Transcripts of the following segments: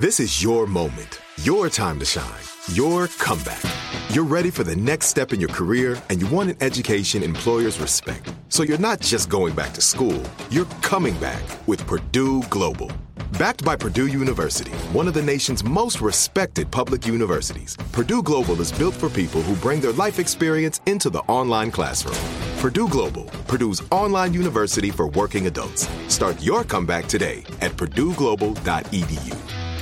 This is your moment, your time to shine, your comeback. You're ready for the next step in your career, and you want an education employers respect. So you're not just going back to school, you're coming back with Purdue Global. Backed by Purdue University, one of the nation's most respected public universities, Purdue Global is built for people who bring their life experience into the online classroom. Purdue Global, Purdue's online university for working adults. Start your comeback today at purdueglobal.edu.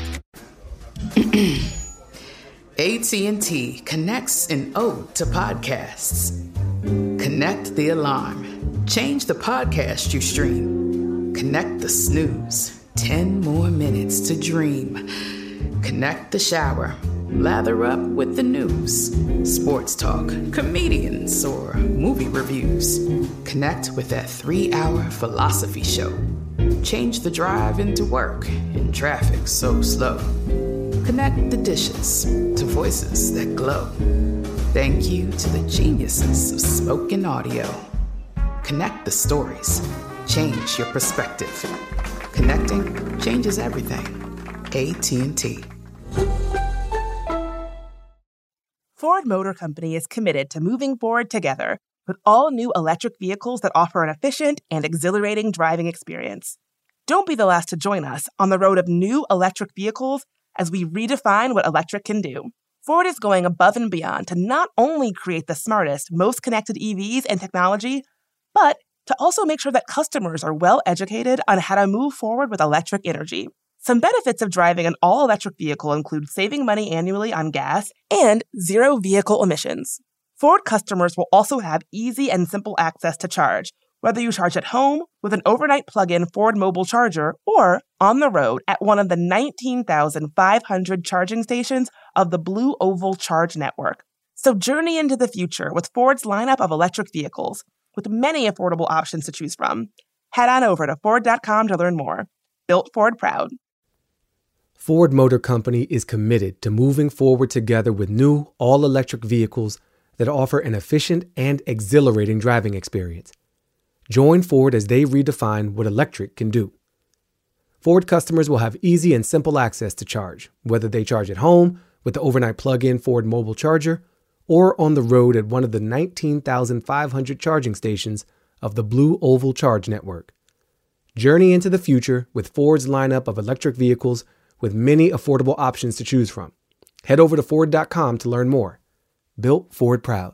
AT&T connects an ode to podcasts. Connect the alarm. Change the podcast you stream. Connect the snooze. 10 more minutes to dream. Connect the shower. Lather up with the news. Sports talk, comedians, or movie reviews. Connect with that 3-hour philosophy show. Change the drive into work in traffic so slow. Connect the dishes to voices that glow. Thank you to the geniuses of spoken audio. Connect the stories. Change your perspective. Connecting changes everything. AT&T. Ford Motor Company is committed to moving forward together with all new electric vehicles that offer an efficient and exhilarating driving experience. Don't be the last to join us on the road of new electric vehicles as we redefine what electric can do. Ford is going above and beyond to not only create the smartest, most connected EVs and technology, but to also make sure that customers are well educated on how to move forward with electric energy. Some benefits of driving an all-electric vehicle include saving money annually on gas and zero vehicle emissions. Ford customers will also have easy and simple access to charge, whether you charge at home with an overnight plug-in Ford mobile charger or on the road at one of the 19,500 charging stations of the Blue Oval Charge Network. So journey into the future with Ford's lineup of electric vehicles, with many affordable options to choose from. Head on over to Ford.com to learn more. Built Ford proud. Ford Motor Company is committed to moving forward together with new, all-electric vehicles that offer an efficient and exhilarating driving experience. Join Ford as they redefine what electric can do. Ford customers will have easy and simple access to charge, whether they charge at home with the overnight plug-in Ford mobile charger or on the road at one of the 19,500 charging stations of the Blue Oval Charge Network. Journey into the future with Ford's lineup of electric vehicles with many affordable options to choose from. Head over to Ford.com to learn more. Built Ford proud.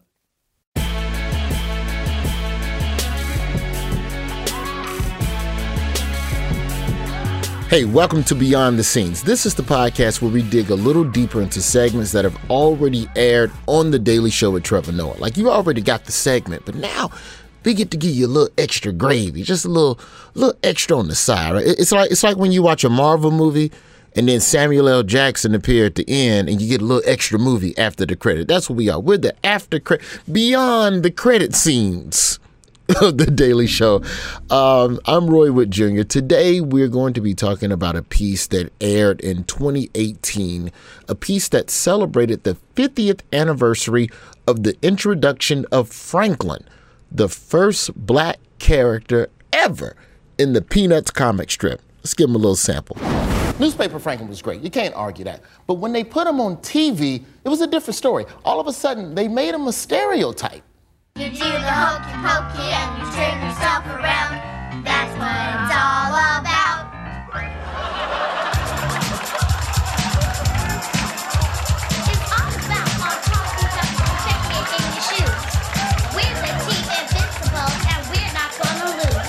Hey, welcome to Beyond the Scenes. This is the podcast where we dig a little deeper into segments that have already aired on The Daily Show with Trevor Noah. Like, you already got the segment, but now we get to give you a little extra gravy, just a little extra on the side, right? It's like when you watch a Marvel movie and then Samuel L. Jackson appear at the end and you get a little extra movie after the credit. That's what we are. We're the after credit, beyond the credit scenes of The Daily Show. I'm Roy Wood Jr. Today, we're going to be talking about a piece that aired in 2018, a piece that celebrated the 50th anniversary of the introduction of Franklin, the first black character ever in the Peanuts comic strip. Let's give him a little sample. Newspaper Franklin was great. You can't argue that. But when they put him on TV, it was a different story. All of a sudden, they made him a stereotype. You do the hokey pokey and you turn yourself around. That's what it's all about. It's all about our coffee cups and checkmate in your shoes. We're the team invincible and we're not gonna lose.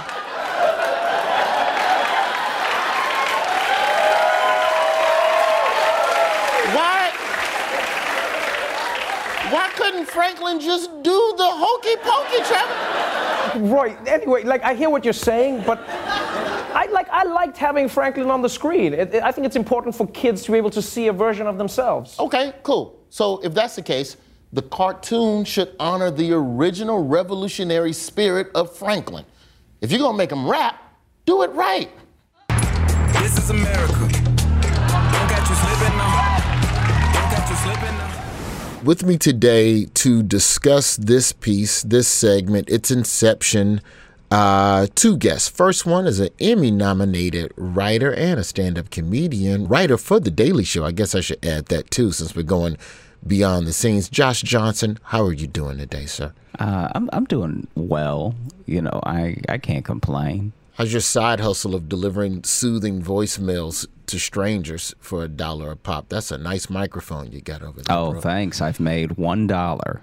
Why couldn't Franklin just do the hokey pokey, Trevor? Roy, anyway, I hear what you're saying, but I liked having Franklin on the screen. I think it's important for kids to be able to see a version of themselves. Okay, cool. So if that's the case, the cartoon should honor the original revolutionary spirit of Franklin. If you're gonna make him rap, do it right. This is America. Don't catch you slipping now. Don't catch you slipping now. With me today to discuss this piece, this segment, its inception, Two guests. First one is an Emmy-nominated writer and a stand-up comedian, writer for The Daily Show. I guess I should add that too, since we're going beyond the scenes. Josh Johnson, how are you doing today, sir? I'm doing well. I can't complain. How's your side hustle of delivering soothing voicemails to strangers for $1 a pop? That's a nice microphone you got over there. Oh, bro. Thanks. I've made $1.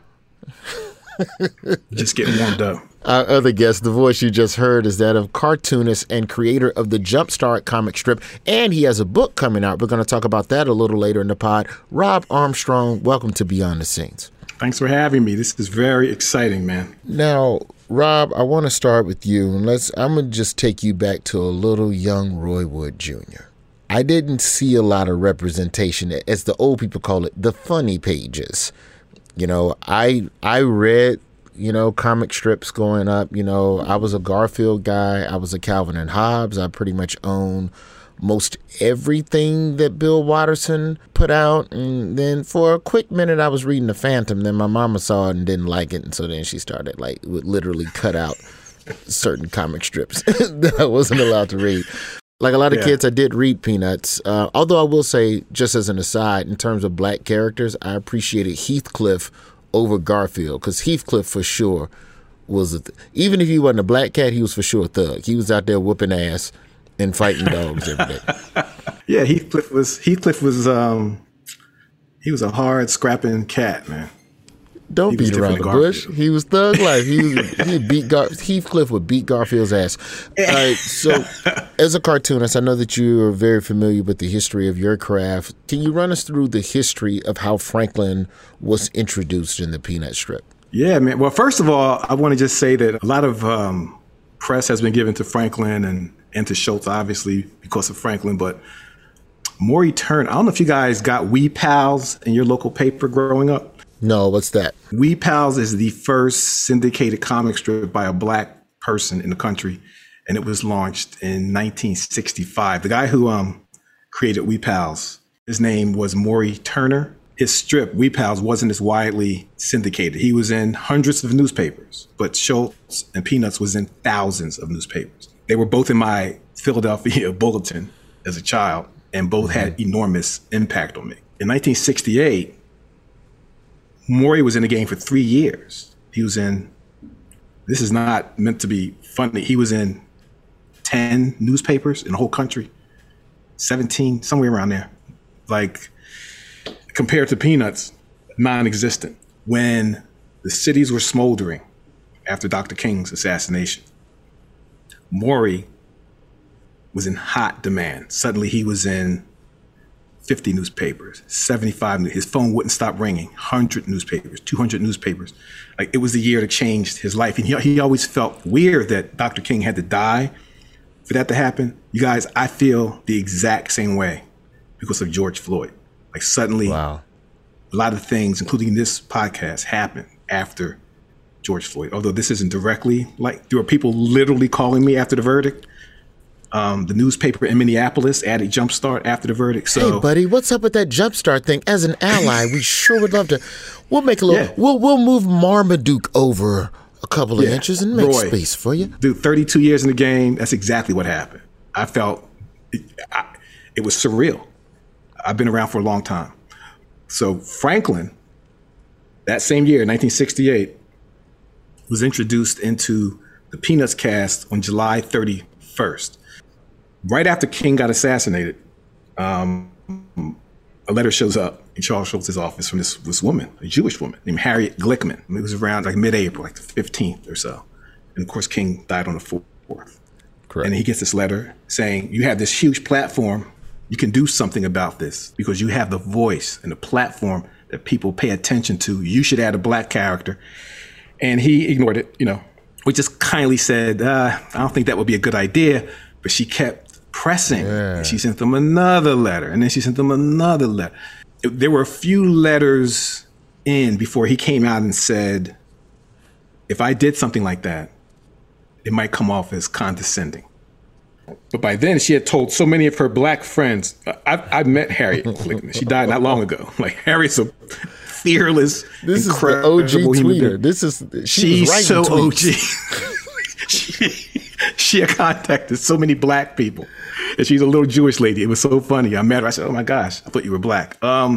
Just getting warmed up. Our other guest, the voice you just heard, is that of cartoonist and creator of the Jumpstart comic strip, and he has a book coming out. We're going to talk about that a little later in the pod. Rob Armstrong, welcome to Beyond the Scenes. Thanks for having me. This is very exciting, man. Now, Rob, I want to start with you, and I'm going to just take you back to a little young Roy Wood Jr. I didn't see a lot of representation, as the old people call it, the funny pages. I read, comic strips growing up. I was a Garfield guy. I was a Calvin and Hobbes. I pretty much own most everything that Bill Watterson put out. And then for a quick minute, I was reading The Phantom. Then my mama saw it and didn't like it. And so then she started, would literally cut out certain comic strips that I wasn't allowed to read. Like a lot of kids, I did read Peanuts. Although I will say, just as an aside, in terms of black characters, I appreciated Heathcliff over Garfield, because Heathcliff for sure was, even if he wasn't a black cat, he was for sure a thug. He was out there whooping ass and fighting dogs every day. Yeah, Heathcliff was he was a hard scrapping cat, man. Don't beat around the bush. He was thug life. Heathcliff would beat Garfield's ass. All right, so as a cartoonist, I know that you are very familiar with the history of your craft. Can you run us through the history of how Franklin was introduced in the Peanut strip? Yeah, man. Well, first of all, I want to just say that a lot of press has been given to Franklin and to Schulz, obviously, because of Franklin, but Maury Turner, I don't know if you guys got Wee Pals in your local paper growing up. No, what's that? Wee Pals is the first syndicated comic strip by a black person in the country, and it was launched in 1965. The guy who created Wee Pals, his name was Maury Turner. His strip, Wee Pals, wasn't as widely syndicated. He was in hundreds of newspapers, but Schulz and Peanuts was in thousands of newspapers. They were both in my Philadelphia Bulletin as a child, and both had enormous impact on me. In 1968, Maury was in the game for 3 years. He was in, this is not meant to be funny, he was in 10 newspapers in the whole country, 17, somewhere around there. Compared to Peanuts, non-existent. When the cities were smoldering after Dr. King's assassination, Maury was in hot demand. Suddenly he was in 50 newspapers, 75. His phone wouldn't stop ringing. 100 newspapers, 200 newspapers. It was the year that changed his life. And he always felt weird that Dr. King had to die for that to happen. You guys, I feel the exact same way because of George Floyd. Suddenly, wow, a lot of things, including this podcast, happened after George Floyd. Although this isn't directly there were people literally calling me after the verdict. The newspaper in Minneapolis added Jumpstart after the verdict. So, hey, buddy, what's up with that Jumpstart thing? As an ally, we sure would love to. We'll make a little. We'll move Marmaduke over a couple of inches and make space for you. Dude, 32 years in the game. That's exactly what happened. I felt it was surreal. I've been around for a long time. So Franklin, that same year, 1968, was introduced into the Peanuts cast on July 31st. Right after King got assassinated, a letter shows up in Charles Schulz's office from this woman, a Jewish woman named Harriet Glickman. It was around mid-April, the 15th or so. And of course, King died on the 4th. Correct. And he gets this letter saying, you have this huge platform. You can do something about this because you have the voice and the platform that people pay attention to. You should add a black character. And he ignored it, We just kindly said, I don't think that would be a good idea. But she kept pressing. Yeah. And she sent them another letter. And then she sent them another letter. There were a few letters in before he came out and said, if I did something like that, it might come off as condescending. But by then, she had told so many of her black friends. I've met Harriet. She died not long ago. Harriet's a fearless, incredible OG tweeter. She's so OG. she had contacted so many black people. And she's a little Jewish lady. It was so funny. I met her. I said, oh my gosh, I thought you were black.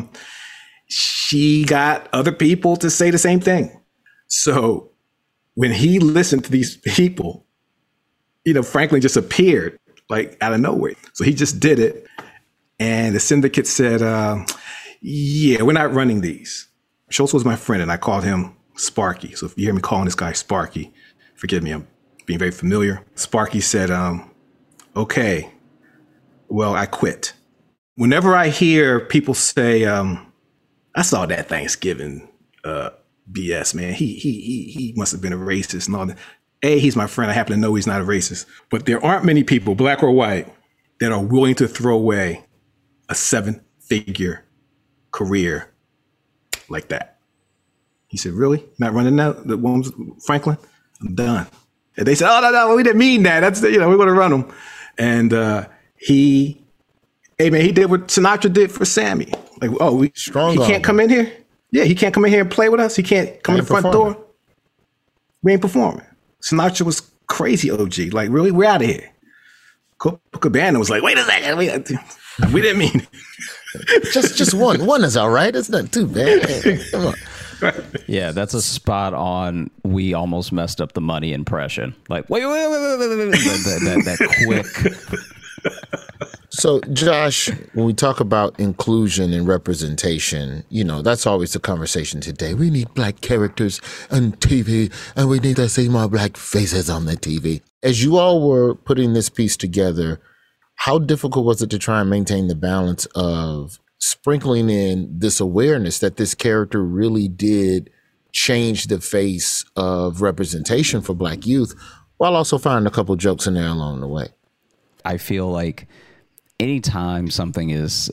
She got other people to say the same thing. So when he listened to these people, Franklin just appeared like out of nowhere. So he just did it. And the syndicate said, yeah, we're not running these. Schultz was my friend, and I called him Sparky. So if you hear me calling this guy Sparky, forgive me, I'm being very familiar. Sparky said, okay, well, I quit. Whenever I hear people say, I saw that Thanksgiving BS, man. He must have been a racist and all that. He's my friend. I happen to know he's not a racist. But there aren't many people, black or white, that are willing to throw away a 7-figure career like that. He said, really? Not running out? The ones, Franklin? I'm done. And they said, oh, no, we didn't mean that. That's, we're going to run them. And he did what Sinatra did for Sammy. Like, he can't come in here? Yeah, he can't come in here and play with us? He can't come in the front door? We ain't performing. Sinatra was crazy OG. Like, really? We're out of here. Copacabana was like, wait a second. We didn't mean it. just one. One is all right. It's not too bad. Come on. Yeah, that's a spot on. We almost messed up the Money impression. Like, wait. That quick. So, Josh, when we talk about inclusion and representation, that's always the conversation today. We need black characters on TV, and we need to see more black faces on the TV. As you all were putting this piece together, how difficult was it to try and maintain the balance of sprinkling in this awareness that this character really did change the face of representation for black youth, while also finding a couple jokes in there along the way? I feel like anytime something is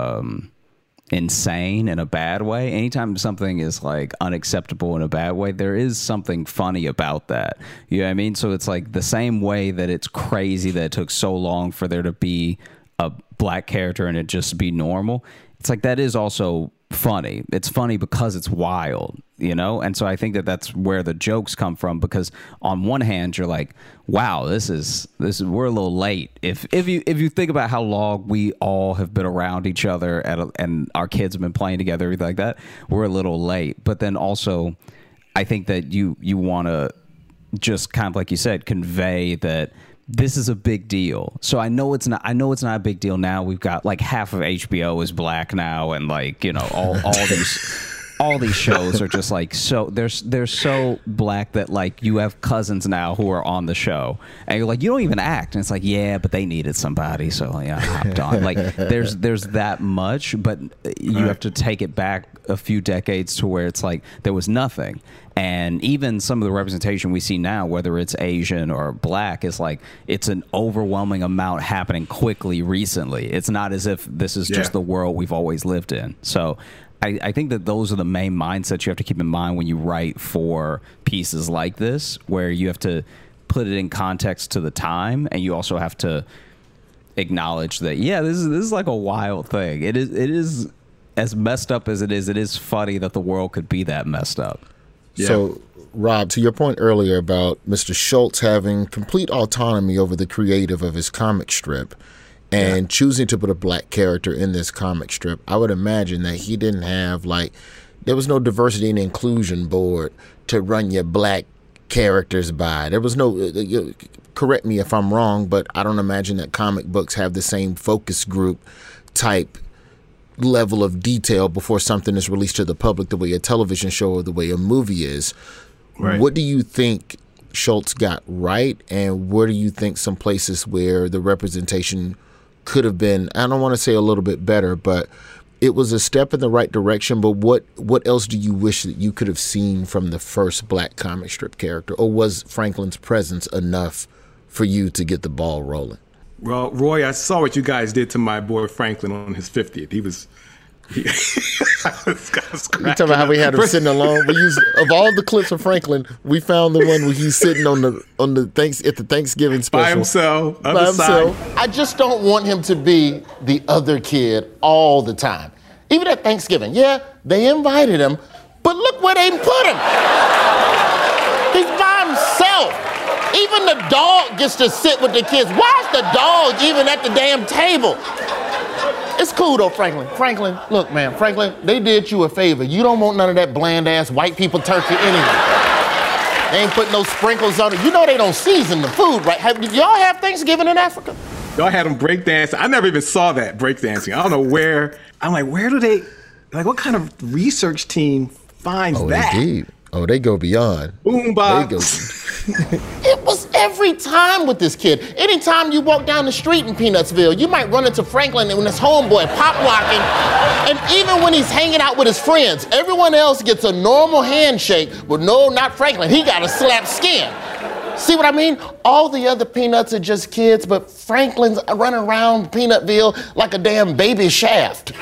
insane in a bad way, anytime something is like unacceptable in a bad way, there is something funny about that. You know what I mean? So it's like the same way that it's crazy that it took so long for there to be a black character and it just be normal. It's like that is also funny. It's funny because it's wild, And so I think that that's where the jokes come from, because on one hand you're like, wow, this is we're a little late. If you think about how long we all have been around each other and our kids have been playing together, everything like that, we're a little late. But then also I think that you want to just kind of, like you said, convey that this is a big deal. So I know it's not a big deal now. We've got like half of HBO is black now, and like, all these shows are just like, so they're so black that like you have cousins now who are on the show and you're like, you don't even act, and it's like, yeah, but they needed somebody, so I hopped on. Like there's that much, but you have to take it back a few decades to where it's like there was nothing. And even some of the representation we see now, whether it's Asian or black, is like it's an overwhelming amount happening quickly recently. It's not as if this is just the world we've always lived in. So I think that those are the main mindsets you have to keep in mind when you write for pieces like this, where you have to put it in context to the time, and you also have to acknowledge that, this is like a wild thing. It is as messed up as it is funny that the world could be that messed up. Yeah. So, Rob, to your point earlier about Mr. Schultz having complete autonomy over the creative of his comic strip and choosing to put a black character in this comic strip, I would imagine that he didn't have, there was no diversity and inclusion board to run your black characters by. There was no, correct me if I'm wrong, but I don't imagine that comic books have the same focus group type level of detail before something is released to the public the way a television show or the way a movie is. Right. What do you think Schultz got right, and where do you think some places where the representation could have been, I don't want to say a little bit better, but it was a step in the right direction, but what else do you wish that you could have seen from the first black comic strip character, or was Franklin's presence enough for you to get the ball rolling? Well, Roy, I saw what you guys did to my boy Franklin on his 50th. I was talking about how we had him sitting alone. We used, of all the clips of Franklin, we found the one where he's sitting at the Thanksgiving special by himself. I just don't want him to be the other kid all the time. Even at Thanksgiving, they invited him, but look where they put him. He's by himself. Even the dog gets to sit with the kids. Why is the dog even at the damn table? It's cool though, Franklin. Franklin, look, man, Franklin, they did you a favor. You don't want none of that bland-ass white people turkey anyway. They ain't putting no sprinkles on it. You know they don't season the food, right? Did y'all have Thanksgiving in Africa? Y'all had them breakdancing. I never even saw that breakdancing. I don't know where. I'm like, where do they, like, what kind of research team finds that? Indeed. Oh, they go beyond. Boombox. It was every time with this kid. Anytime you walk down the street in Peanutsville, you might run into Franklin and his homeboy pop locking. And even when he's hanging out with his friends, everyone else gets a normal handshake, but no, not Franklin. He got a slapped skin. See what I mean? All the other Peanuts are just kids, but Franklin's running around Peanutville like a damn baby Shaft.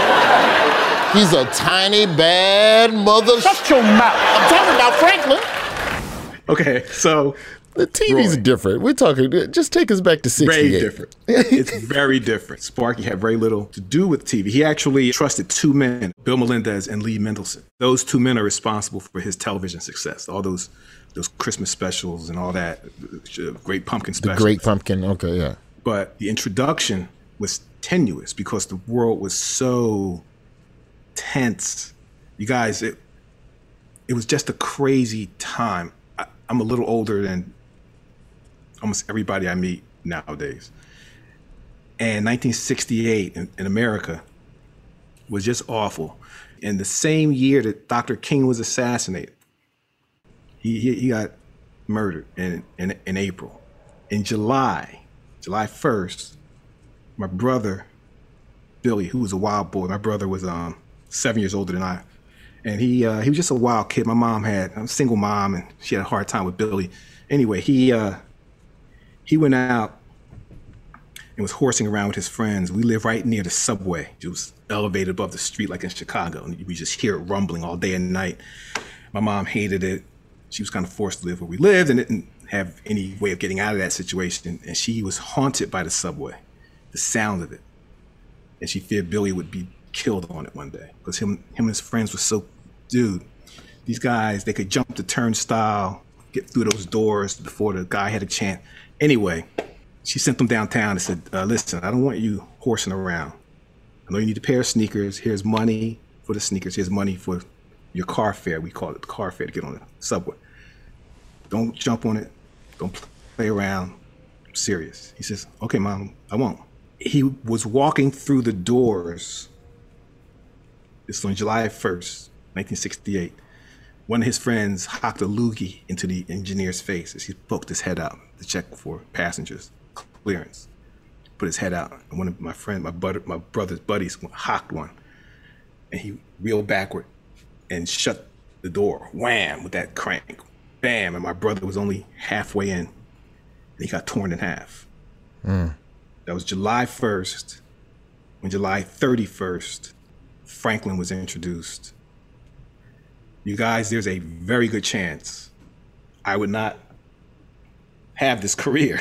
He's a tiny, bad mother. Shut your mouth. I'm talking about Franklin. Okay, so the TV's different. We're talking, just take us back to 68. Very different. It's very different. Sparky had very little to do with TV. He actually trusted two men, Bill Melendez and Lee Mendelsohn. Those two men are responsible for his television success. All those Christmas specials and all that, Great Pumpkin special. The Great Pumpkin, okay, yeah. But the introduction was tenuous because the world was so tense. You guys, it was just a crazy time. I'm a little older than almost everybody I meet nowadays. And 1968 in America was just awful. In the same year that Dr. King was assassinated, he got murdered in April. In July 1st, my brother, Billy, who was a wild boy, my brother was 7 years older than I, and he was just a wild kid. My mom had a single mom, and she had a hard time with Billy. Anyway, he went out and was horsing around with his friends. We live right near the subway. It was elevated above the street like in Chicago, and we just hear it rumbling all day and night. My mom hated it. She was kind of forced to live where we lived and didn't have any way of getting out of that situation. And she was haunted by the subway, the sound of it. And she feared Billy would be killed on it one day because him and his friends were so, dude, these guys, they could jump the turnstile, get through those doors before the guy had a chance. Anyway, she sent them downtown and said, listen, I don't want you horsing around. I know you need a pair of sneakers. Here's money for the sneakers. Here's money for your car fare. We call it the car fare to get on the subway. Don't jump on it. Don't play around. I'm serious. He says, okay, Mom, I won't. He was walking through the doors. This was on July 1st, 1968. One of his friends hocked a loogie into the engineer's face as he poked his head out to check for passengers clearance. Put his head out, and one of my brother's buddies hocked one, and he reeled backward and shut the door. Wham! With that crank, bam! And my brother was only halfway in, and he got torn in half. That was July 1st. On July 31st, Franklin was introduced. You guys, there's a very good chance I would not have this career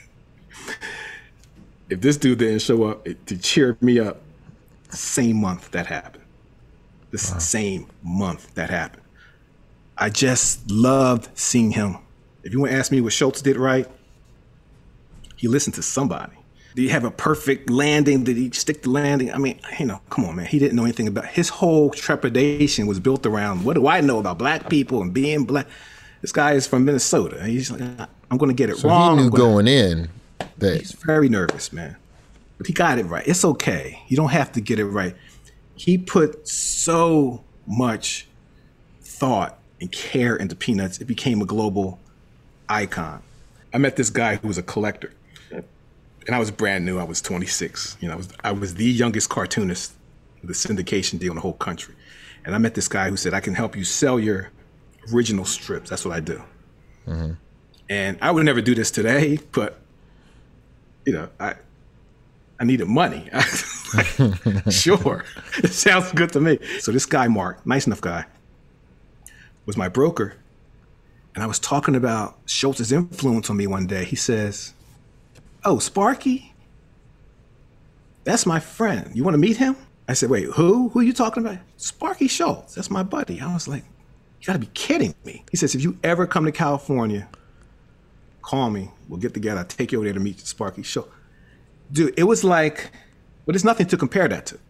if this dude didn't show up to cheer me up the same month that happened. Same month that happened. I just loved seeing him. If you want to ask me what Schultz did right, he listened to somebody. Did he have a perfect landing? Did he stick the landing? I mean, come on, man. He didn't know anything about it. His whole trepidation was built around, what do I know about black people and being black? This guy is from Minnesota. He's like, I'm going to get it wrong. He knew going in that. He's very nervous, man. But he got it right. It's okay. You don't have to get it right. He put so much thought and care into Peanuts. It became a global icon. I met this guy who was a collector. And I was brand new. I was 26. I was the youngest cartoonist with a syndication deal in the whole country. And I met this guy who said, I can help you sell your original strips. That's what I do. Mm-hmm. And I would never do this today, but, I needed money. Sure. It sounds good to me. So this guy, Mark, nice enough guy, was my broker. And I was talking about Schultz's influence on me one day. He says, oh, Sparky? That's my friend. You want to meet him? I said, wait, who? Who are you talking about? Sparky Schultz. That's my buddy. I was like, you got to be kidding me. He says, if you ever come to California, call me. We'll get together. I'll take you over there to meet Sparky Show. Dude, it was like, well, there's nothing to compare that to.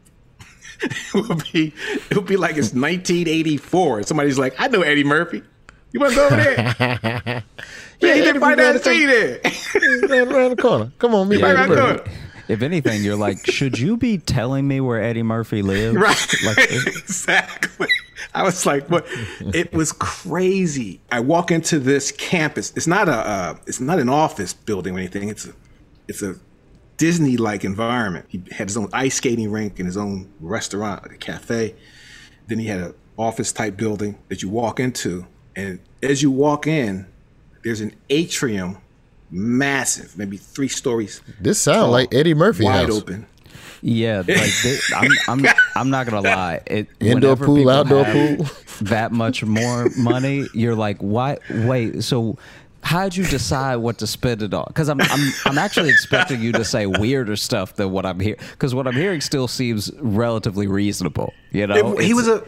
it would be like it's 1984. Somebody's like, I know Eddie Murphy. You want to go over there? Yeah, he didn't find out the street there. Right around the corner. Come on, meet Right Eddie around the Murphy. corner. If anything, you're like, should you be telling me where Eddie Murphy lives? Right. Like, Exactly. I was like, what? It was crazy. I walk into this campus. It's not an office building or anything. It's a Disney-like environment. He had his own ice skating rink and his own restaurant, like a cafe. Then he had an office-type building that you walk into. And as you walk in, there's an atrium, massive, maybe 3 stories. This sounds like Eddie Murphy wide house. open. yeah, like I'm not gonna lie. Indoor whenever pool, people outdoor have pool. that much more money, you're like, why? Wait, so how'd you decide what to spend it on? Because I'm actually expecting you to say weirder stuff than what I'm hearing. Because what I'm hearing still seems relatively reasonable. You know, He was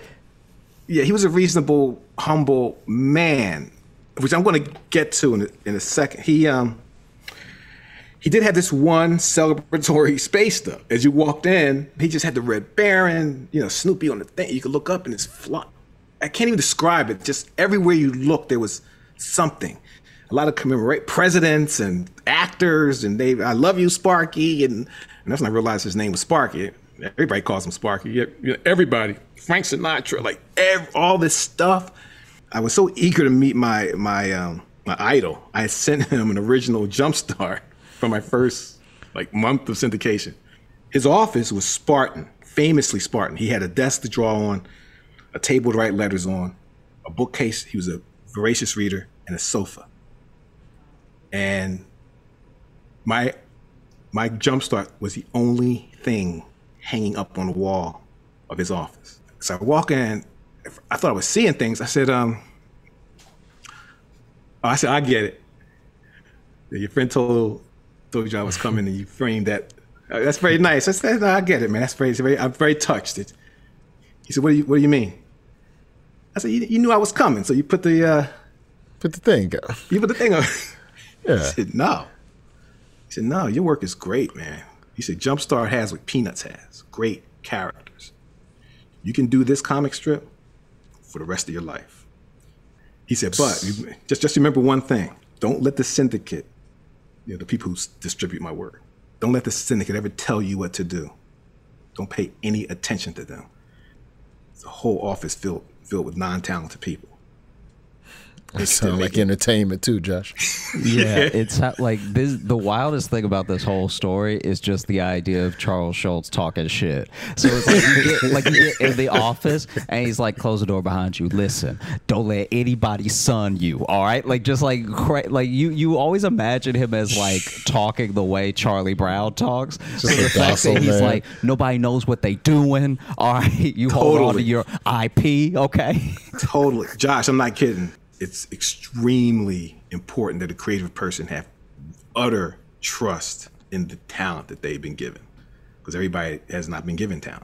a reasonable, humble man, which I'm going to get to in a second. He did have this one celebratory space though. As you walked in, he just had the Red Baron, Snoopy on the thing. You could look up and it's flat. I can't even describe it. Just everywhere you look, there was something. A lot of commemorate presidents and actors, and I love you, Sparky, and that's when I realized his name was Sparky. Everybody calls him Sparky. Everybody, Frank Sinatra, like all this stuff. I was so eager to meet my idol. I had sent him an original Jumpstart for my first month of syndication. His office was Spartan, famously Spartan. He had a desk to draw on, a table to write letters on, a bookcase. He was a voracious reader, and a sofa. And my Jumpstart was the only thing hanging up on the wall of his office. So I walk in, I thought I was seeing things. I said, I get it. Your friend told you I was coming and you framed that. That's very nice. I said, no, I get it, man. I'm very touched. He said, what do you mean? I said, you knew I was coming, so you put the thing up. You put the thing up. Yeah. He said, no. He said, no, your work is great, man. He said, Jumpstart has what Peanuts has, great characters. You can do this comic strip for the rest of your life. He said, but just remember one thing. Don't let the syndicate, the people who distribute my work, don't let the syndicate ever tell you what to do. Don't pay any attention to them. It's a whole office filled with non-talented people. It sounds like entertainment too, Josh. Yeah, it's like this. The wildest thing about this whole story is just the idea of Charles Schultz talking shit. So it's like you get in the office and he's like, "Close the door behind you. Listen, don't let anybody son you. All right, you always imagine him as like talking the way Charlie Brown talks. So the fact that he's like, nobody knows what they doing. All right, you hold on to your IP. Okay, totally, Josh. I'm not kidding. It's extremely important that a creative person have utter trust in the talent that they've been given, because everybody has not been given talent.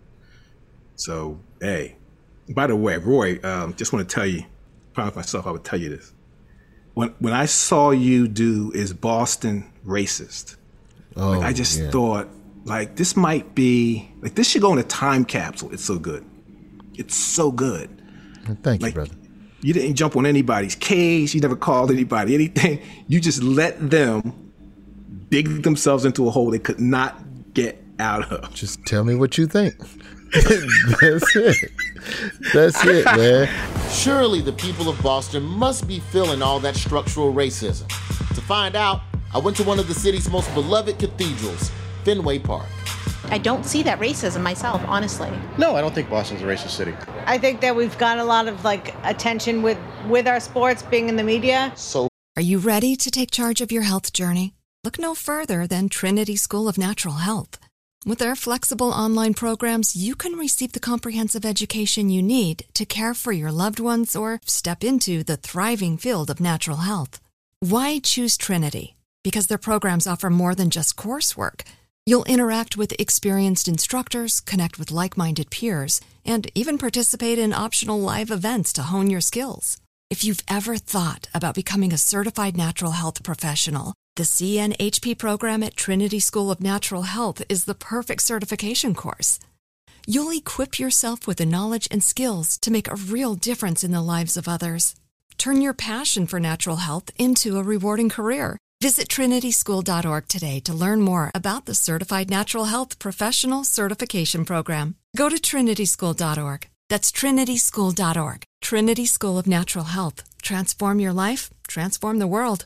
So, hey, by the way, Roy, just want to tell you, promise myself I would tell you this. When I saw you do Is Boston Racist, I just thought, this might be, this should go in a time capsule. It's so good. It's so good. Thank you, brother. You didn't jump on anybody's case. You never called anybody anything. You just let them dig themselves into a hole they could not get out of. Just tell me what you think. That's it. That's it, man. Surely the people of Boston must be feeling all that structural racism. To find out, I went to one of the city's most beloved cathedrals, Fenway Park. I don't see that racism myself, honestly. No, I don't think Boston's a racist city. I think that we've got a lot of attention with our sports being in the media. Are you ready to take charge of your health journey? Look no further than Trinity School of Natural Health. With their flexible online programs, you can receive the comprehensive education you need to care for your loved ones or step into the thriving field of natural health. Why choose Trinity? Because their programs offer more than just coursework. You'll interact with experienced instructors, connect with like-minded peers, and even participate in optional live events to hone your skills. If you've ever thought about becoming a certified natural health professional, the CNHP program at Trinity School of Natural Health is the perfect certification course. You'll equip yourself with the knowledge and skills to make a real difference in the lives of others. Turn your passion for natural health into a rewarding career. Visit trinityschool.org today to learn more about the Certified Natural Health Professional Certification Program. Go to trinityschool.org. That's trinityschool.org. Trinity School of Natural Health. Transform your life, transform the world.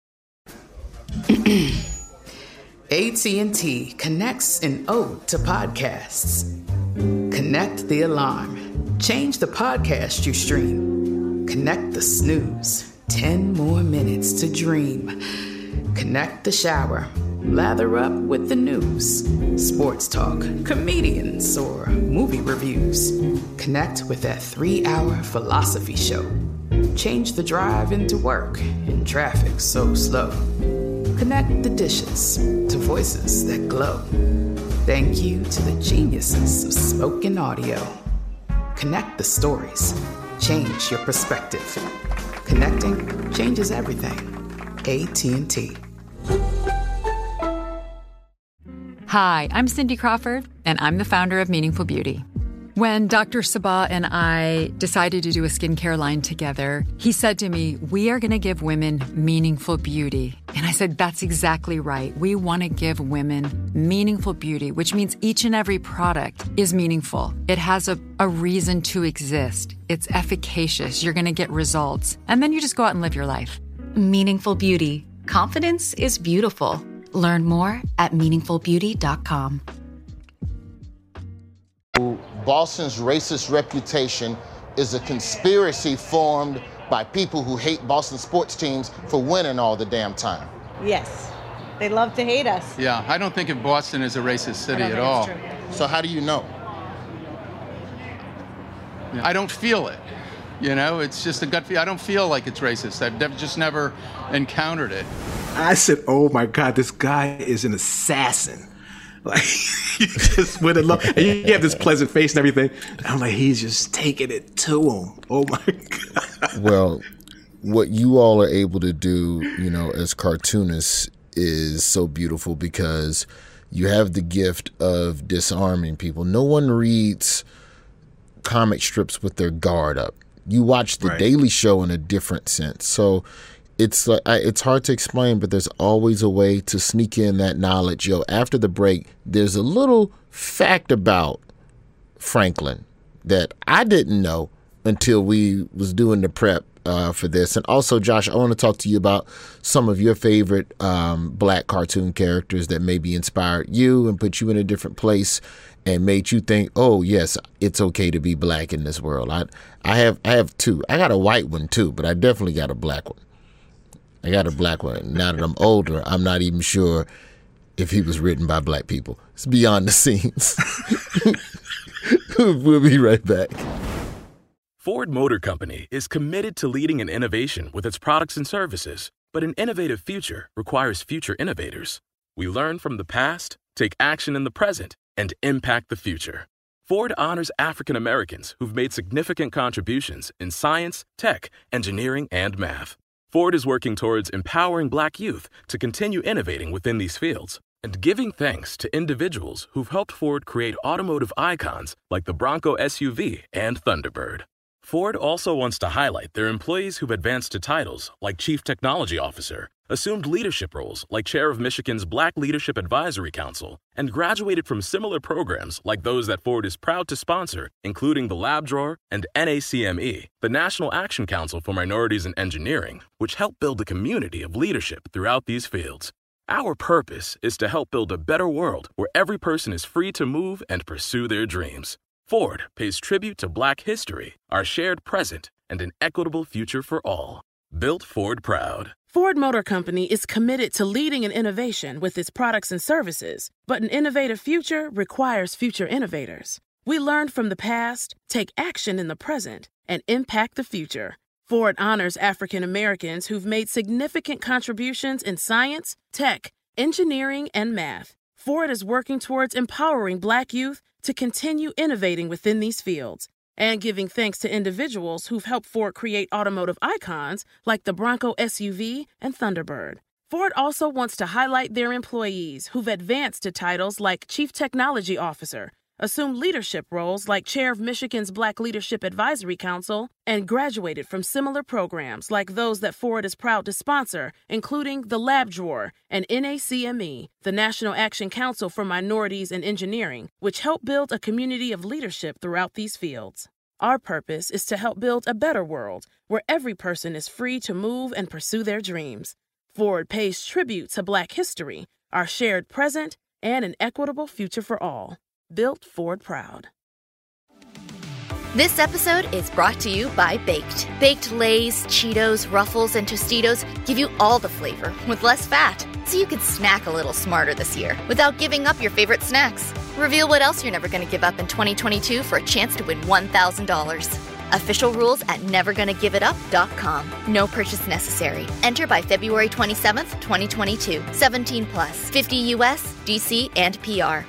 AT&T connects an ode to podcasts. Connect the alarm. Change the podcast you stream. Connect the snooze. 10 more minutes to dream. Connect the shower. Lather up with the news. Sports talk, comedians, or movie reviews. Connect with that 3-hour philosophy show. Change the drive into work in traffic so slow. Connect the dishes to voices that glow. Thank you to the geniuses of spoken audio. Connect the stories. Change your perspective. Connecting changes everything. AT&T. Hi, I'm Cindy Crawford, and I'm the founder of Meaningful Beauty. When Dr. Sabah and I decided to do a skincare line together, he said to me, we are going to give women meaningful beauty. And I said, that's exactly right. We want to give women meaningful beauty, which means each and every product is meaningful. It has a reason to exist. It's efficacious. You're going to get results. And then you just go out and live your life. Meaningful Beauty. Confidence is beautiful. Learn more at meaningfulbeauty.com. Boston's racist reputation is a conspiracy formed by people who hate Boston sports teams for winning all the damn time. Yes. They love to hate us. Yeah, I don't think of Boston as a racist city at all. So how do you know? I don't feel it. You know, it's just a gut feel. I don't feel like it's racist. I've just never encountered it. I said, oh my God, this guy is an assassin. Like, you just went in love. And you have this pleasant face and everything. I'm like, he's just taking it to him. Oh my God. Well, what you all are able to do, you know, as cartoonists is so beautiful because you have the gift of disarming people. No one reads comic strips with their guard up. You watch The Daily Show in a different sense. So it's like it's hard to explain, but there's always a way to sneak in that knowledge. Yo, after the break, there's a little fact about Franklin that I didn't know until we was doing the prep for this. And also, Josh, I want to talk to you about some of your favorite black cartoon characters that maybe inspired you and put you in a different place and made you think, oh, yes, it's okay to be black in this world. I have two. I got a white one, too, but I definitely got a black one. I got a black one. Now that I'm older, I'm not even sure if he was written by black people. It's Beyond the Scenes. We'll be right back. Ford Motor Company is committed to leading in innovation with its products and services, but an innovative future requires future innovators. We learn from the past, take action in the present, and impact the future. Ford honors African Americans who've made significant contributions in science, tech, engineering, and math. Ford is working towards empowering black youth to continue innovating within these fields and giving thanks to individuals who've helped Ford create automotive icons like the Bronco SUV and Thunderbird. Ford also wants to highlight their employees who've advanced to titles like Chief Technology Officer, assumed leadership roles like Chair of Michigan's Black Leadership Advisory Council, and graduated from similar programs like those that Ford is proud to sponsor, including the Lab Drawer and NACME, the National Action Council for Minorities in Engineering, which help build a community of leadership throughout these fields. Our purpose is to help build a better world where every person is free to move and pursue their dreams. Ford pays tribute to Black history, our shared present, and an equitable future for all. Built Ford proud. Ford Motor Company is committed to leading in innovation with its products and services, but an innovative future requires future innovators. We learn from the past, take action in the present, and impact the future. Ford honors African Americans who've made significant contributions in science, tech, engineering, and math. Ford is working towards empowering Black youth to continue innovating within these fields and giving thanks to individuals who've helped Ford create automotive icons like the Bronco SUV and Thunderbird. Ford also wants to highlight their employees who've advanced to titles like Chief Technology Officer, assumed leadership roles like Chair of Michigan's Black Leadership Advisory Council, and graduated from similar programs like those that Ford is proud to sponsor, including the Lab Drawer and NACME, the National Action Council for Minorities in Engineering, which help build a community of leadership throughout these fields. Our purpose is to help build a better world where every person is free to move and pursue their dreams. Ford pays tribute to Black history, our shared present, and an equitable future for all. Built Ford proud. This episode is brought to you by Baked. Baked Lay's, Cheetos, Ruffles, and Tostitos give you all the flavor with less fat, so you can snack a little smarter this year without giving up your favorite snacks. Reveal what else you're never going to give up in 2022 for a chance to win $1,000. Official rules at nevergonnagivitup.com. No purchase necessary. Enter by February 27th, 2022. 17 plus. 50 U.S., D.C., and PR.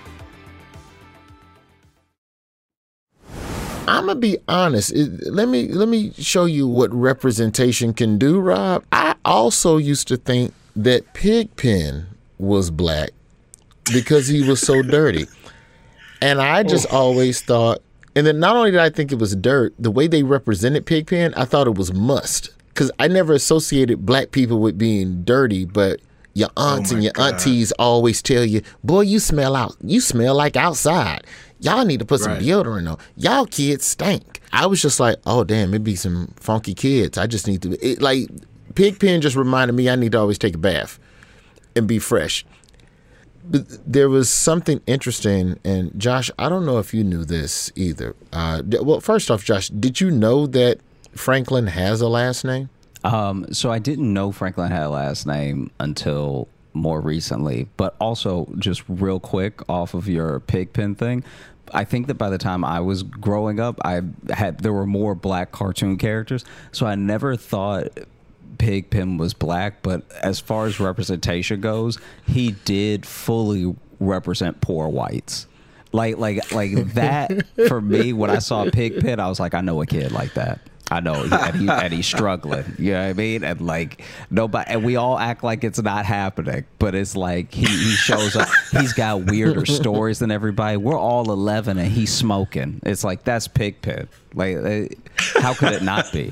I'm gonna be honest. Let me show you what representation can do, Rob. I also used to think that Pigpen was black because he was so dirty, and I just always thought. And then not only did I think it was dirt, the way they represented Pigpen, I thought it was must. Because I never associated black people with being dirty, but your aunts and your aunties always tell you, boy, you smell like outside. Y'all need to put some deodorant on. Y'all kids stink. I was just like, oh, damn, it be some funky kids. I just need to, like, Pigpen just reminded me I need to always take a bath and be fresh. But there was something interesting, and Josh, I don't know if you knew this either. Well, first off, Josh, did you know that Franklin has a last name? So I didn't know Franklin had a last name until more recently, but also just real quick off of your Pigpen thing, I think that by the time I was growing up, there were more black cartoon characters, so I never thought Pigpen was black, but as far as representation goes, he did fully represent poor whites. Like that for me, when I saw Pigpen, I was like, I know a kid like that. I know, and he's struggling. You know what I mean? And like nobody, and we all act like it's not happening, but it's like he shows up. He's got weirder stories than everybody. We're all 11 and he's smoking. It's like that's Pigpen. Like, how could it not be?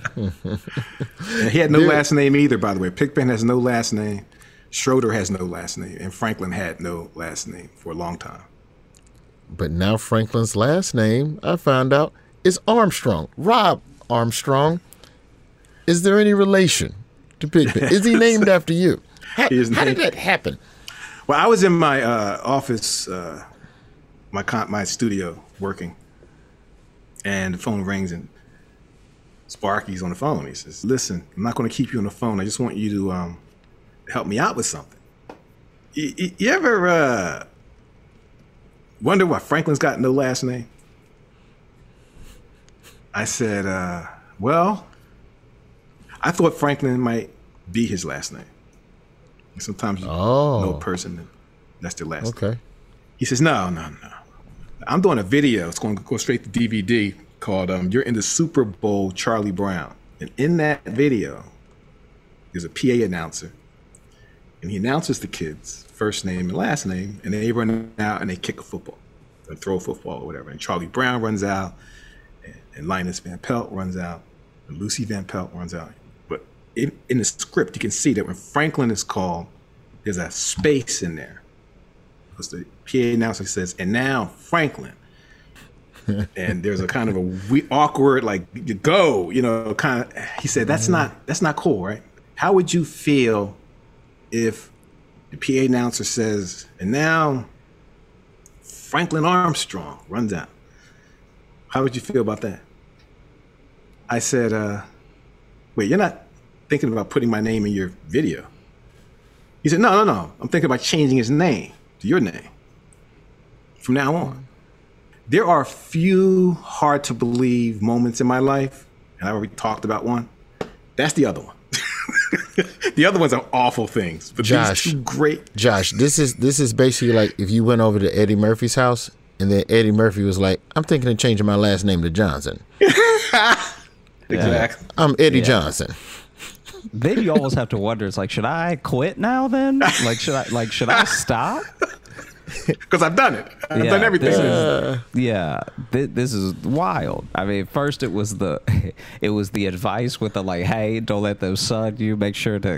He had no last name either, by the way. Pigpen has no last name. Schroeder has no last name, and Franklin had no last name for a long time. But now Franklin's last name, I found out, is Armstrong. Rob Armstrong. Is there any relation to Pigpen? Is he named after you? How did that happen? Well, I was in my office, my studio, working, and the phone rings, and Sparky's on the phone. He says, "Listen, I'm not going to keep you on the phone. I just want you to help me out with something. You ever wonder why Franklin's got no last name?" I said, well, I thought Franklin might be his last name. Sometimes you know a person and that's their last name. He says, no. I'm doing a video. It's going to go straight to DVD called You're in the Super Bowl, Charlie Brown. And in that video, there's a PA announcer. And he announces the kids' first name and last name. And they run out and they kick a football or throw a football or whatever. And Charlie Brown runs out. And Linus Van Pelt runs out, and Lucy Van Pelt runs out. But in the script, you can see that when Franklin is called, there's a space in there. Because the PA announcer says, and now Franklin. And there's a kind of a awkward, like, you go, kind of. He said, that's not cool, right? How would you feel if the PA announcer says, and now Franklin Armstrong runs out? How would you feel about that? I said, wait, you're not thinking about putting my name in your video? He said, no. I'm thinking about changing his name to your name from now on. There are a few hard to believe moments in my life, and I already talked about one. That's the other one. The other ones are awful things, but Josh, these two great. Josh, this is basically like if you went over to Eddie Murphy's house And then Eddie Murphy was like, I'm thinking of changing my last name to Johnson. Exactly. I'm Eddie Johnson. Then you always have to wonder, it's like, should I quit now then? Should I stop? Because I've done it. I've done everything. This is wild. I mean, first it was the advice with the like, hey, don't let them sud you. Make sure to.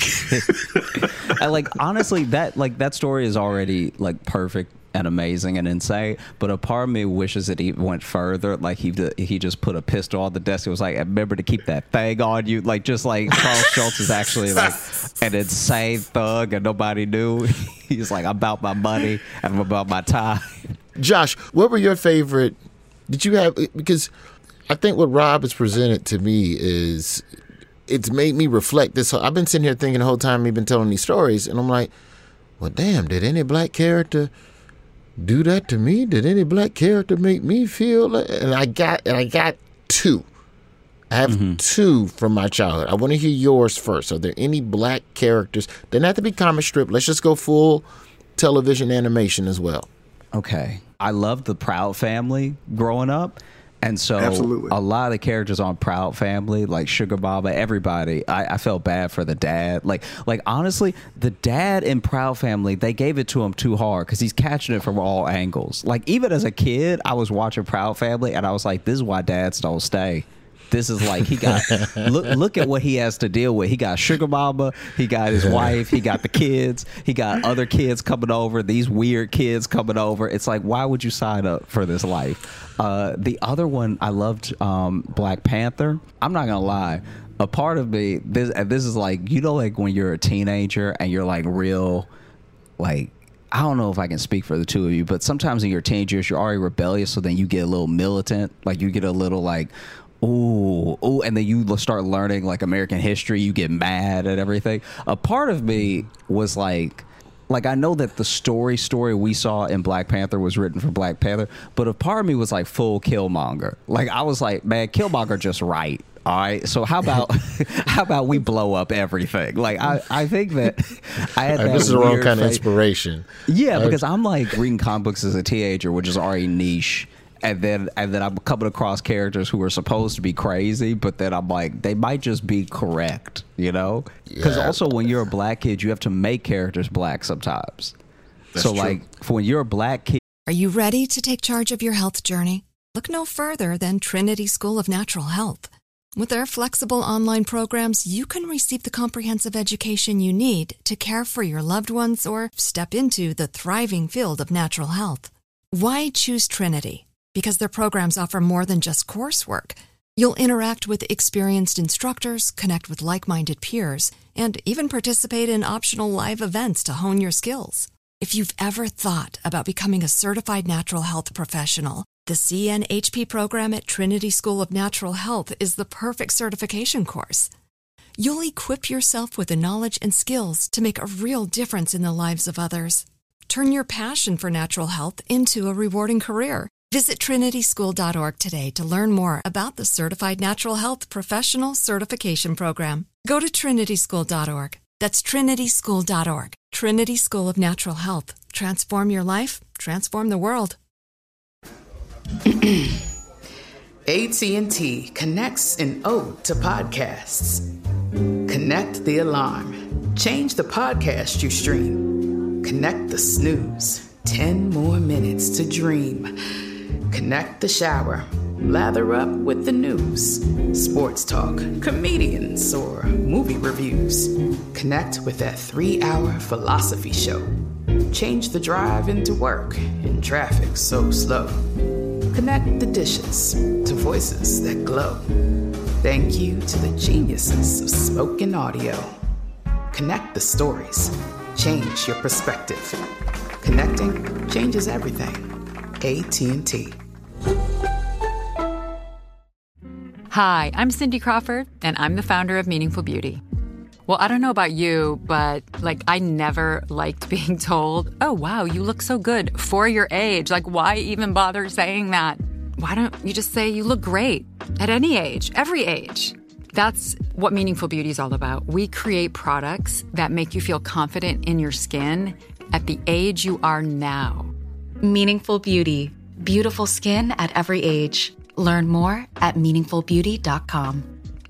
And like honestly, that story is already like perfect and amazing and insane. But a part of me wishes it even went further. Like he just put a pistol on the desk. It was like, remember to keep that thing on you. Like just like Charles Schultz is actually like an insane thug and nobody knew. He's like, I'm about my money and I'm about my time. Josh, what were your favorite? Did you have, because I think what Rob has presented to me is it's made me reflect this. I've been sitting here thinking the whole time we've been telling these stories, and I'm like, well, damn, did any black character do that to me? Did any black character make me feel like? And I got two. I have two from my childhood. I want to hear yours first. Are there any black characters? They don't have to be comic strip. Let's just go full television animation as well. Okay. I loved the Proud Family growing up. And so a lot of the characters on Proud Family, like Sugar Mama, everybody, I felt bad for the dad. Like honestly, the dad in Proud Family, they gave it to him too hard because he's catching it from all angles. Like even as a kid, I was watching Proud Family and I was like, this is why dads don't stay. This is like he got look at what he has to deal with. He got Sugar Mama, he got his wife, he got the kids, he got other kids coming over, these weird kids coming over. It's like, why would you sign up for this life? The other one, I loved Black Panther. I'm not gonna lie. A part of me, this is like, you know, like when you're a teenager and you're like real, like, I don't know if I can speak for the two of you, but sometimes in your teen years, you're already rebellious, so then you get a little militant, like you get a little like, ooh, and then you start learning like American history, you get mad at everything. A part of me was like I know that the story we saw in Black Panther was written for Black Panther, but a part of me was like full Killmonger. Like I was like, man, Killmonger just right. All right, so how about we blow up everything? Like I think that I had that. This is the wrong kind of inspiration. Yeah, because I'm like reading comic books as a teenager, which is already niche. And then I'm coming across characters who are supposed to be crazy, but then I'm like, they might just be correct, you know? Because also when you're a black kid, you have to make characters black sometimes. That's so true. Like for when you're a black kid. Are you ready to take charge of your health journey? Look no further than Trinity School of Natural Health. With their flexible online programs, you can receive the comprehensive education you need to care for your loved ones or step into the thriving field of natural health. Why choose Trinity? Because their programs offer more than just coursework. You'll interact with experienced instructors, connect with like-minded peers, and even participate in optional live events to hone your skills. If you've ever thought about becoming a certified natural health professional, the CNHP program at Trinity School of Natural Health is the perfect certification course. You'll equip yourself with the knowledge and skills to make a real difference in the lives of others. Turn your passion for natural health into a rewarding career. Visit trinityschool.org today to learn more about the Certified Natural Health Professional Certification Program. Go to trinityschool.org. That's trinityschool.org. Trinity School of Natural Health. Transform your life, transform the world. AT&T connects an ode to podcasts. Connect the alarm. Change the podcast you stream. Connect the snooze. 10 more minutes to dream. Connect the shower. Lather up with the news. Sports talk, comedians, or movie reviews. Connect with that 3-hour philosophy show. Change the drive into work in traffic so slow. Connect the dishes to voices that glow. Thank you to the geniuses of spoken audio. Connect the stories. Change your perspective. Connecting changes everything. AT&T. Hi, I'm Cindy Crawford, and I'm the founder of Meaningful Beauty. Well, I don't know about you, but I never liked being told, oh, wow, you look so good for your age. Why even bother saying that? Why don't you just say you look great at any age, every age? That's what Meaningful Beauty is all about. We create products that make you feel confident in your skin at the age you are now. Meaningful Beauty. Beautiful skin at every age. Learn more at meaningfulbeauty.com.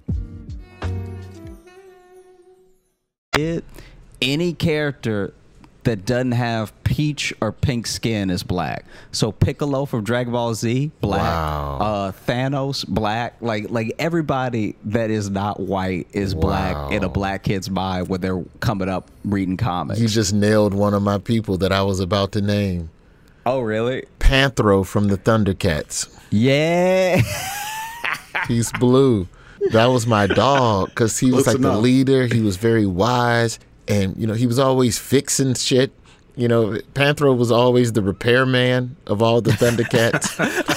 Any character that doesn't have peach or pink skin is black. So Piccolo from Dragon Ball Z, black. Wow. Thanos, black. Like everybody that is not white is black in a black kid's mind when they're coming up reading comics. You just nailed one of my people that I was about to name. Oh, really? Panthro from the Thundercats. Yeah. He's blue. That was my dog because he was like the leader. He was very wise. And, you know, he was always fixing shit. You know, Panthro was always the repairman of all the Thundercats.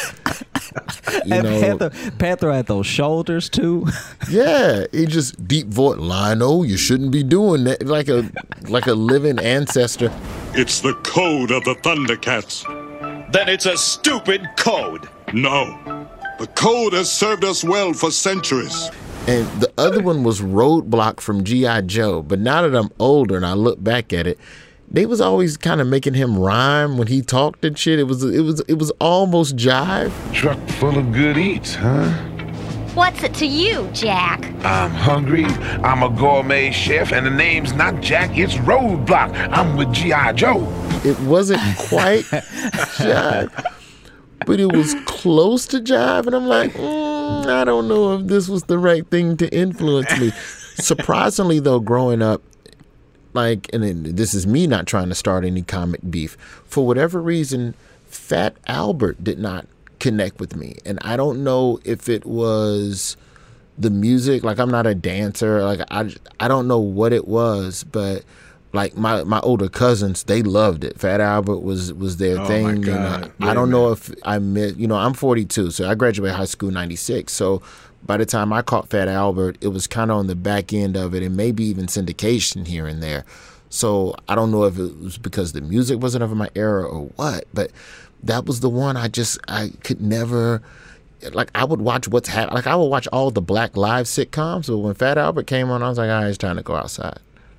Panther had those shoulders, too. Yeah. He just deep voice, Lionel, you shouldn't be doing that. Like a living ancestor. It's the code of the Thundercats. Then it's a stupid code. No. The code has served us well for centuries. And the other one was Roadblock from G.I. Joe. But now that I'm older and I look back at it, they was always kind of making him rhyme when he talked and shit. It was almost jive. Truck full of good eats, huh? What's it to you, Jack? I'm hungry. I'm a gourmet chef, and the name's not Jack, it's Roadblock. I'm with G.I. Joe. It wasn't quite jive, but it was close to jive. And I'm like, I don't know if this was the right thing to influence me. Surprisingly, though, growing up, like, and this is me not trying to start any comic beef, for whatever reason, Fat Albert did not connect with me. And I don't know if it was the music. Like, I'm not a dancer. Like, I don't know what it was, but like my older cousins, they loved it. Fat Albert was their thing. My God. And I don't know if I missed, you know, I'm 42, so I graduated high school in 96. So by the time I caught Fat Albert, it was kind of on the back end of it, and maybe even syndication here and there. So I don't know if it was because the music wasn't of my era or what, but that was the one I could never, like, I would watch what's happening. Like, I would watch all the Black Live sitcoms, but when Fat Albert came on, I was like, all right, it's time to go outside.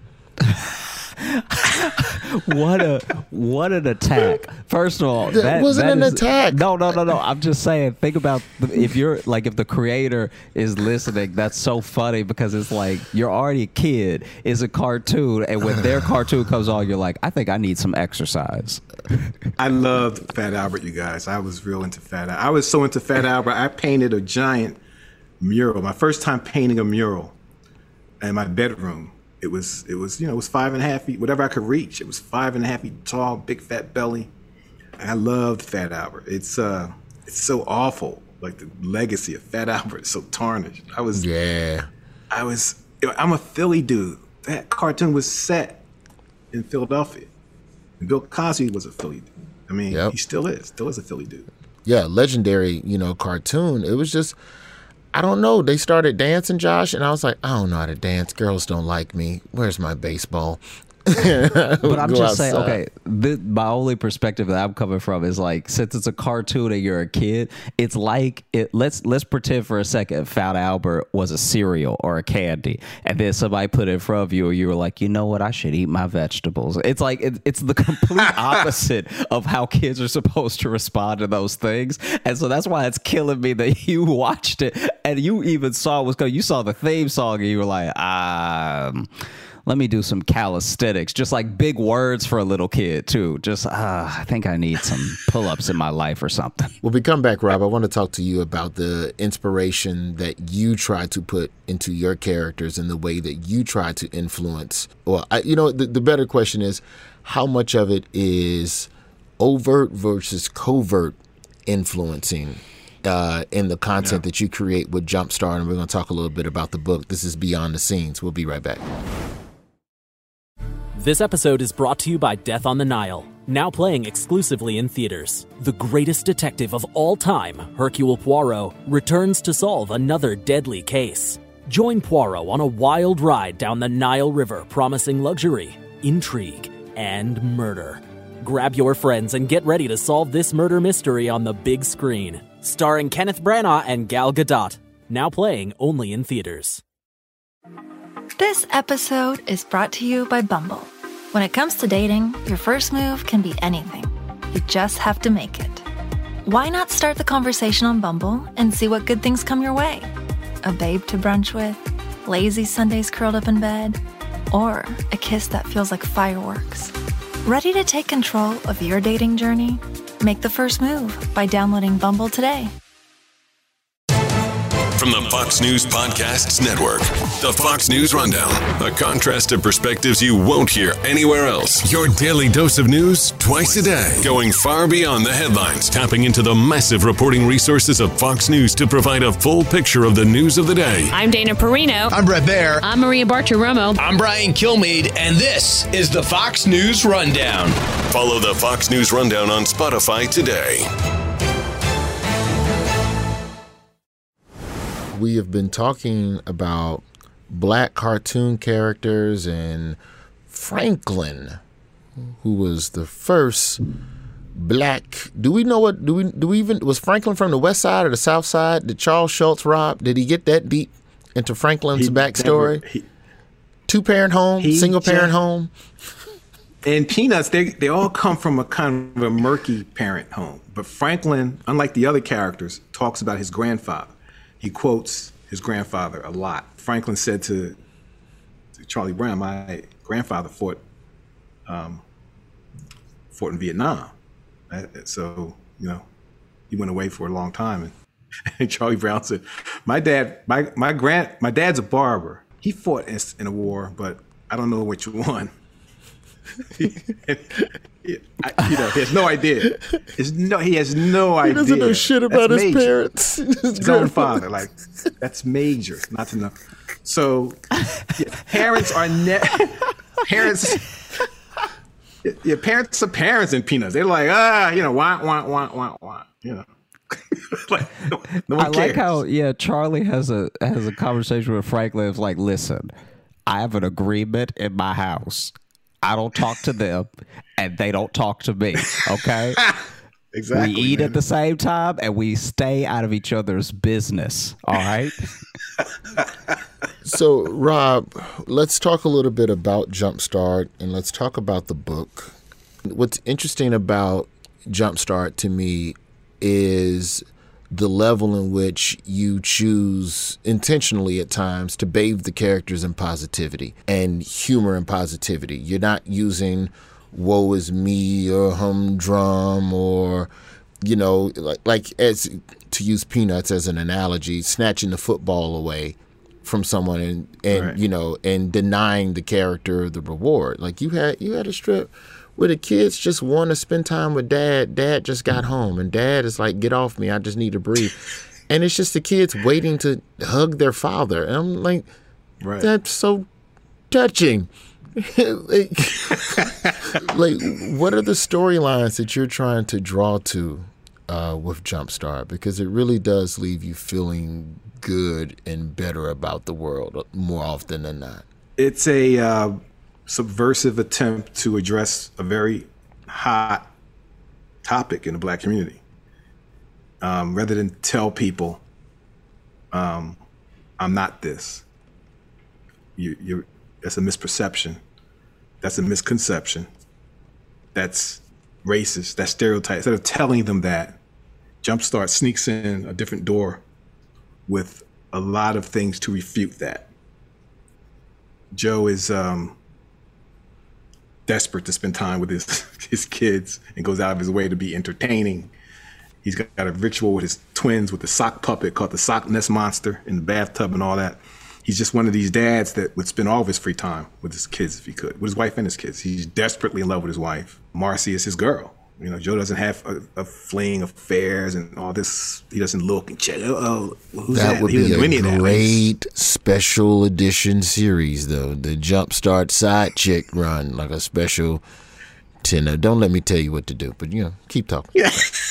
What an attack! First of all, that wasn't an attack. No. I'm just saying. Think about if the creator is listening. That's so funny because it's like you're already a kid. It's a cartoon, and when their cartoon comes on, you're like, I think I need some exercise. I loved Fat Albert, you guys. I was real into Fat Albert. I was so into Fat Albert. I painted a giant mural. My first time painting a mural in my bedroom. It was 5.5 feet, whatever I could reach. It was 5.5 feet tall, big fat belly. And I loved Fat Albert. It's so awful. Like, the legacy of Fat Albert is so tarnished. I'm a Philly dude. That cartoon was set in Philadelphia. And Bill Cosby was a Philly dude. I mean, he still is a Philly dude. Yeah, legendary, cartoon. It was just, I don't know. They started dancing, Josh, and I was like, I don't know how to dance. Girls don't like me. Where's my baseball? But I'm just saying, okay, my only perspective that I'm coming from is like, since it's a cartoon and you're a kid, it's like let's pretend for a second Fat Albert was a cereal or a candy, and then somebody put it in front of you, and you were like, you know what, I should eat my vegetables. It's like it's the complete opposite of how kids are supposed to respond to those things, and so that's why it's killing me that you watched it and you even saw you saw the theme song and you were like, let me do some calisthenics, just like big words for a little kid, too. Just, I think I need some pull-ups in my life or something. When we come back, Rob, I want to talk to you about the inspiration that you try to put into your characters and the way that you try to influence. Well, the better question is, how much of it is overt versus covert influencing in the content that you create with Jumpstart? And we're going to talk a little bit about the book. This is Beyond the Scenes. We'll be right back. This episode is brought to you by Death on the Nile, now playing exclusively in theaters. The greatest detective of all time, Hercule Poirot, returns to solve another deadly case. Join Poirot on a wild ride down the Nile River, promising luxury, intrigue, and murder. Grab your friends and get ready to solve this murder mystery on the big screen. Starring Kenneth Branagh and Gal Gadot, now playing only in theaters. This episode is brought to you by Bumble. When it comes to dating, your first move can be anything. You just have to make it. Why not start the conversation on Bumble and see what good things come your way? A babe to brunch with, lazy Sundays curled up in bed, or a kiss that feels like fireworks. Ready to take control of your dating journey? Make the first move by downloading Bumble today. From the Fox News Podcasts Network, the Fox News Rundown, a contrast of perspectives you won't hear anywhere else. Your daily dose of news twice a day, going far beyond the headlines, tapping into the massive reporting resources of Fox News to provide a full picture of the news of the day. I'm Dana Perino. I'm Brett Baer. I'm Maria Bartiromo. I'm Brian Kilmeade, and this is the Fox News Rundown. Follow the Fox News Rundown on Spotify today. We have been talking about black cartoon characters and Franklin, who was the first black. Do we know what? Do we even, was Franklin from the West Side or the South Side? Did Charles Schultz rob? Did he get that deep into Franklin's backstory? Two-parent home, single-parent home. And Peanuts, they all come from a kind of a murky parent home. But Franklin, unlike the other characters, talks about his grandfather. He quotes his grandfather a lot. Franklin said to Charlie Brown, my grandfather fought in Vietnam. So, he went away for a long time. And Charlie Brown said, my dad's a barber. He fought in a war, but I don't know which one. He has no idea. He has no idea. He doesn't know shit about his parents. His own father. Like, that's major not to know. So, parents are parents. Yeah, parents are parents in Peanuts. They're like, want. Like, no one I cares. like how Charlie has a conversation with Franklin. It's like, listen, I have an agreement in my house. I don't talk to them, and they don't talk to me, okay? Exactly. We eat at the same time, and we stay out of each other's business, all right? So, Rob, let's talk a little bit about Jumpstart, and let's talk about the book. What's interesting about Jumpstart to me is the level in which you choose intentionally at times to bathe the characters in positivity and humor and positivity. You're not using woe is me or humdrum or, like as to use Peanuts as an analogy, snatching the football away from someone and right. And denying the character the reward. Like you had a strip where the kids just want to spend time with dad. Dad just got home, and dad is like, get off me. I just need to breathe. And it's just the kids waiting to hug their father. And I'm like, right. That's so touching. like, what are the storylines that you're trying to draw to with Jumpstart? Because it really does leave you feeling good and better about the world more often than not. It's a subversive attempt to address a very hot topic in the black community. Rather than tell people, I'm not this. That's a misperception. That's a misconception. That's racist. That's stereotype. Instead of telling them that, Jumpstart sneaks in a different door with a lot of things to refute that. Joe is desperate to spend time with his kids and goes out of his way to be entertaining. He's got a ritual with his twins with the sock puppet called the Sock Nest Monster in the bathtub and all that. He's just one of these dads that would spend all of his free time with his kids if he could, with his wife and his kids. He's desperately in love with his wife. Marcy is his girl. Joe doesn't have a fling, affairs, and all this. He doesn't look and check. Who's that? That would be a great special edition series, though. The Jumpstart side chick run, like a special 10. Don't let me tell you what to do, but keep talking. Yeah.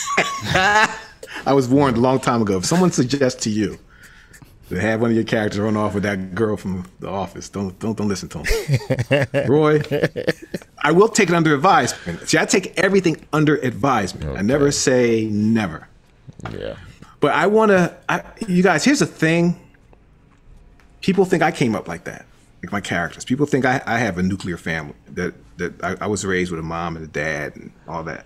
I was warned a long time ago. If someone suggests to you to have one of your characters run off with that girl from The Office, don't listen to him. Roy, I will take it under advisement. See, I take everything under advisement. Okay. I never say never. Yeah. But you guys, here's the thing. People think I came up like that, like my characters. People think I have a nuclear family, that I was raised with a mom and a dad and all that.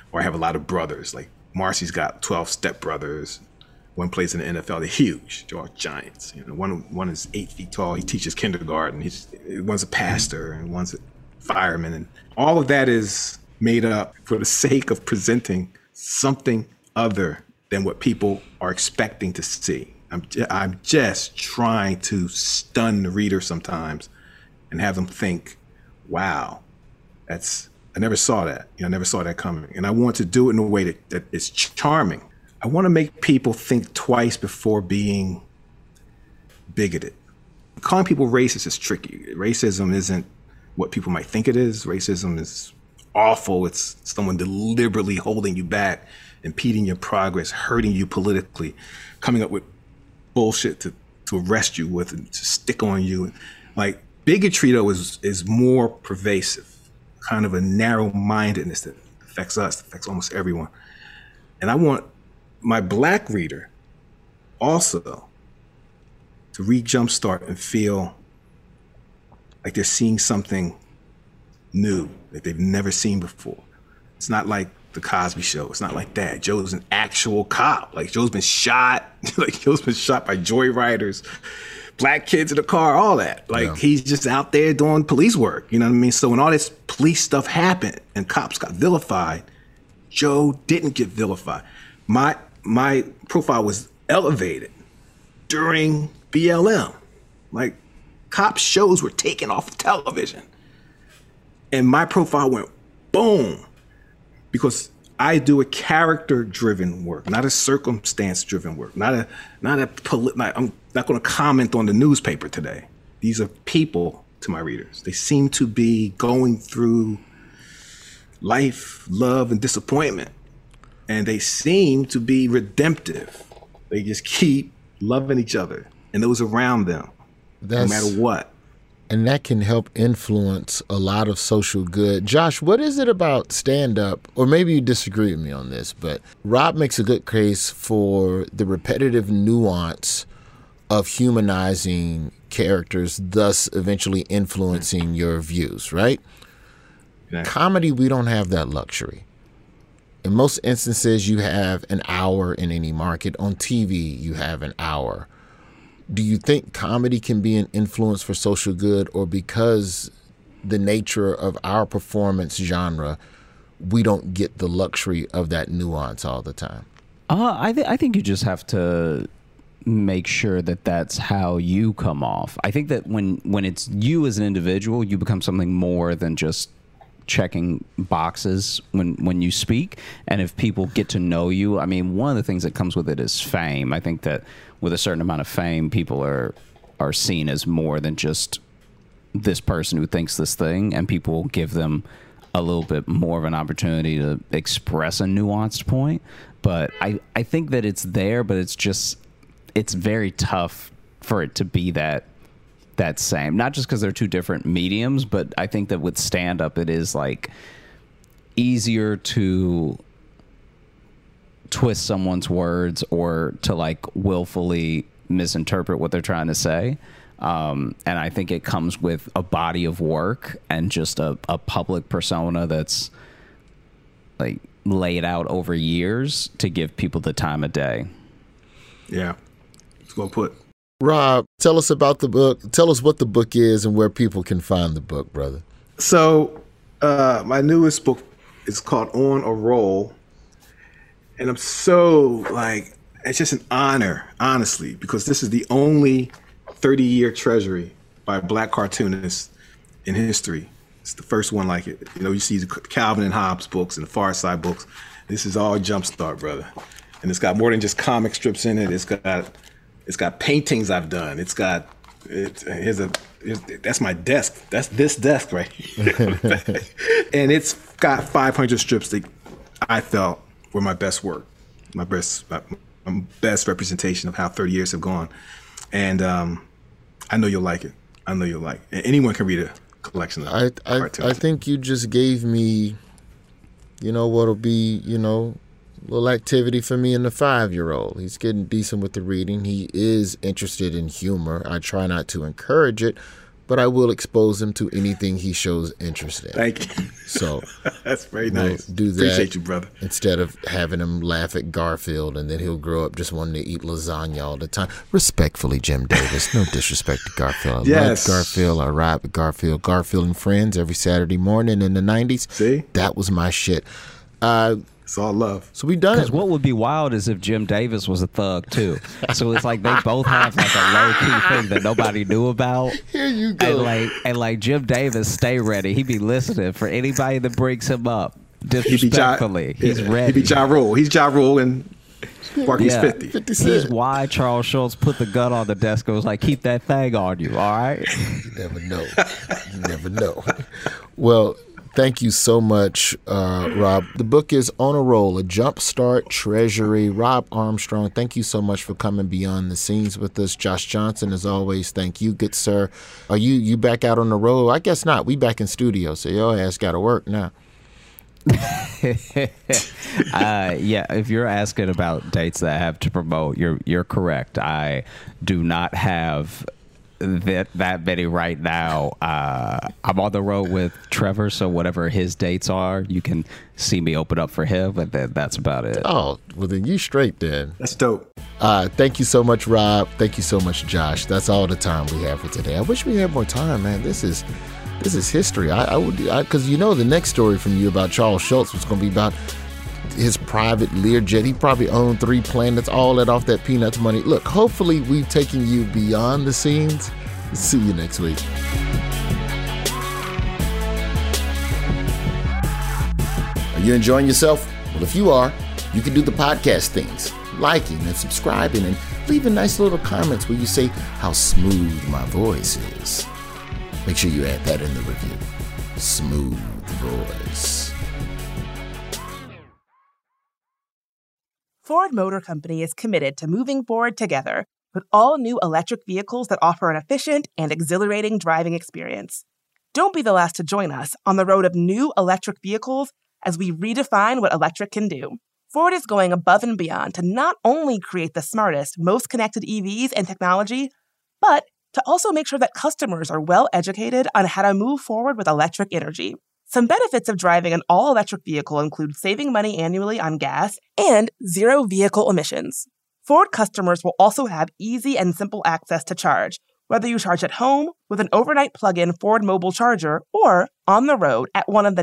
or I have a lot of brothers. Like Marcy's got 12 stepbrothers. One plays in the NFL. They're huge. They're all giants. You know, one is 8 feet tall. He teaches kindergarten. One's a pastor and one's a fireman. And all of that is made up for the sake of presenting something other than what people are expecting to see. I'm just trying to stun the reader sometimes and have them think, wow, I never saw that. I never saw that coming. And I want to do it in a way that is charming. I want to make people think twice before being bigoted. Calling people racist is tricky. Racism isn't what people might think it is. Racism is awful. It's someone deliberately holding you back, impeding your progress, hurting you politically, coming up with bullshit to arrest you with and to stick on you. Like bigotry, though, is more pervasive, kind of a narrow-mindedness that affects us, affects almost everyone. And I want my Black reader also to read Jumpstart and feel like they're seeing something new that they've never seen before. It's not like The Cosby Show. It's not like that. Joe's an actual cop. Like Joe's been shot. Like Joe's been shot by joyriders, black kids in the car, all that. Like he's just out there doing police work. You know what I mean? So when all this police stuff happened and cops got vilified, Joe didn't get vilified. My profile was elevated during BLM. Like cop shows were taken off of television. And my profile went boom, because I do a character-driven work, not a circumstance-driven work, I'm not going to comment on the newspaper today. These are people to my readers. They seem to be going through life, love, and disappointment. And they seem to be redemptive. They just keep loving each other and those around them, no matter what. And that can help influence a lot of social good. Josh, what is it about stand-up, or maybe you disagree with me on this, but Rob makes a good case for the repetitive nuance of humanizing characters, thus eventually influencing your views, right? Yeah. Comedy, we don't have that luxury. In most instances, you have an hour in any market. On TV, you have an hour. Do you think comedy can be an influence for social good, or because the nature of our performance genre, we don't get the luxury of that nuance all the time? I think you just have to make sure that that's how you come off. I think that when it's you as an individual, you become something more than just checking boxes when you speak. And if people get to know you, I mean, one of the things that comes with it is fame. I think that with a certain amount of fame, people are seen as more than just this person who thinks this thing, and people give them a little bit more of an opportunity to express a nuanced point. But I think that it's there, but it's very tough for it to be that same. Not just because they're two different mediums, but I think that with stand-up, it is like easier to twist someone's words or to like willfully misinterpret what they're trying to say. And I think it comes with a body of work and just a public persona that's like laid out over years to give people the time of day. Yeah. It's well put. Rob, tell us about the book. Tell us what the book is and where people can find the book, brother. So my newest book is called On a Roll. And I'm so it's just an honor, honestly, because this is the only 30-year treasury by a black cartoonist in history. It's the first one like it. You know, you see the Calvin and Hobbes books and the Far Side books. This is all Jumpstart, brother. And it's got more than just comic strips in it. It's got paintings I've done. That's my desk. That's this desk right here. And it's got 500 strips that I felt were my best work, my best representation of how 30 years have gone. And I know you'll like it. I know you'll like it. Anyone can read a collection of cartoons. I think you just gave me, what'll be, little activity for me and the 5-year-old. He's getting decent with the reading. He is interested in humor. I try not to encourage it, but I will expose him to anything he shows interest in. Thank you. So that's very nice. Do that. Appreciate you, brother. Instead of having him laugh at Garfield, and then he'll grow up just wanting to eat lasagna all the time. Respectfully, Jim Davis. No disrespect to Garfield. I love Garfield. I ride with Garfield. Garfield and Friends every Saturday morning in the 90s. See? That was my shit. It's all love. So we done it. Because what would be wild is if Jim Davis was a thug too. So it's like they both have like a low key thing that nobody knew about. Here you go. And like Jim Davis, stay ready. He be listening for anybody that brings him up disrespectfully. He's ready. He be Ja Rule. He's Ja Rule and Sparky's 50. He's why Charles Schultz put the gun on the desk and was like, keep that thing on you, all right? You never know. You never know. Well, thank you so much, Rob. The book is On a Roll, A Jumpstart Treasury. Rob Armstrong, thank you so much for coming beyond the scenes with us. Josh Johnson, as always, thank you, good sir. Are you back out on the road? I guess not. We back in studio, so your ass got to work now. Yeah, if you're asking about dates that I have to promote, you're correct. I do not have that many right now. I'm on the road with Trevor, so whatever his dates are, you can see me open up for him, but that's about it. Oh, well then you straight then. That's dope. Thank you so much, Rob. Thank you so much, Josh. That's all the time we have for today. I wish we had more time, man. This is history. I would, because the next story from you about Charles Schultz was going to be about his private Learjet. He probably owned 3 planets, all that off that Peanuts money. Look, hopefully we've taken you beyond the scenes. See you next week. Are you enjoying yourself? Well, if you are, you can do the podcast things, liking and subscribing and leaving nice little comments where you say how smooth my voice is. Make sure you add that in the review. Smooth voice. Ford Motor Company is committed to moving forward together with all new electric vehicles that offer an efficient and exhilarating driving experience. Don't be the last to join us on the road of new electric vehicles as we redefine what electric can do. Ford is going above and beyond to not only create the smartest, most connected EVs and technology, but to also make sure that customers are well educated on how to move forward with electric energy. Some benefits of driving an all-electric vehicle include saving money annually on gas and zero vehicle emissions. Ford customers will also have easy and simple access to charge, whether you charge at home with an overnight plug-in Ford mobile charger or on the road at one of the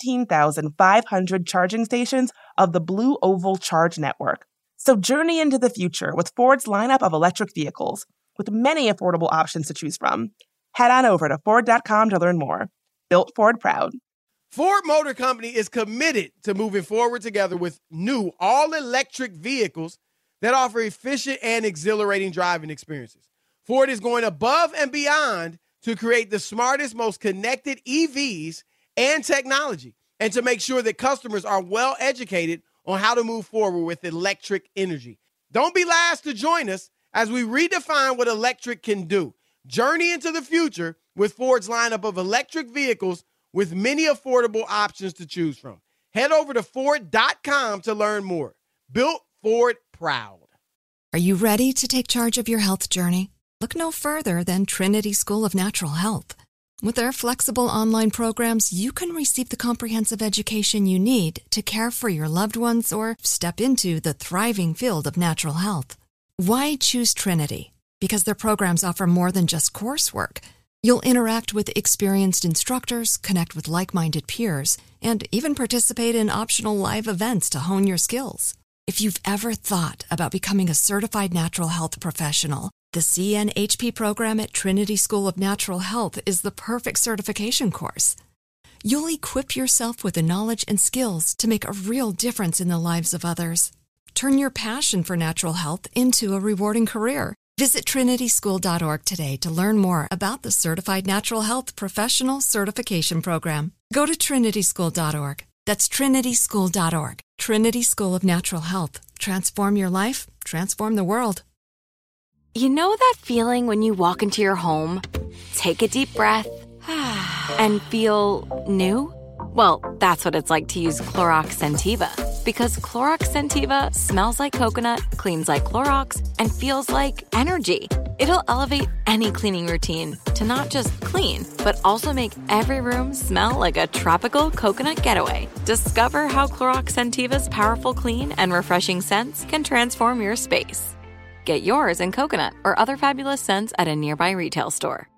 19,500 charging stations of the Blue Oval Charge Network. So journey into the future with Ford's lineup of electric vehicles, with many affordable options to choose from. Head on over to Ford.com to learn more. Built Ford proud. Ford Motor Company is committed to moving forward together with new all-electric vehicles that offer efficient and exhilarating driving experiences. Ford is going above and beyond to create the smartest, most connected EVs and technology, and to make sure that customers are well educated on how to move forward with electric energy. Don't be last to join us as we redefine what electric can do. Journey into the future with Ford's lineup of electric vehicles with many affordable options to choose from. Head over to Ford.com to learn more. Built Ford proud. Are you ready to take charge of your health journey? Look no further than Trinity School of Natural Health. With their flexible online programs, you can receive the comprehensive education you need to care for your loved ones or step into the thriving field of natural health. Why choose Trinity? Because their programs offer more than just coursework. You'll interact with experienced instructors, connect with like-minded peers, and even participate in optional live events to hone your skills. If you've ever thought about becoming a certified natural health professional, the CNHP program at Trinity School of Natural Health is the perfect certification course. You'll equip yourself with the knowledge and skills to make a real difference in the lives of others. Turn your passion for natural health into a rewarding career. Visit trinityschool.org today to learn more about the Certified Natural Health Professional Certification Program. Go to trinityschool.org. That's trinityschool.org. Trinity School of Natural Health. Transform your life, transform the world. You know that feeling when you walk into your home, take a deep breath, and feel new? Well, that's what it's like to use Clorox Scentiva. Because Clorox Scentiva smells like coconut, cleans like Clorox, and feels like energy. It'll elevate any cleaning routine to not just clean, but also make every room smell like a tropical coconut getaway. Discover how Clorox Scentiva's powerful clean and refreshing scents can transform your space. Get yours in coconut or other fabulous scents at a nearby retail store.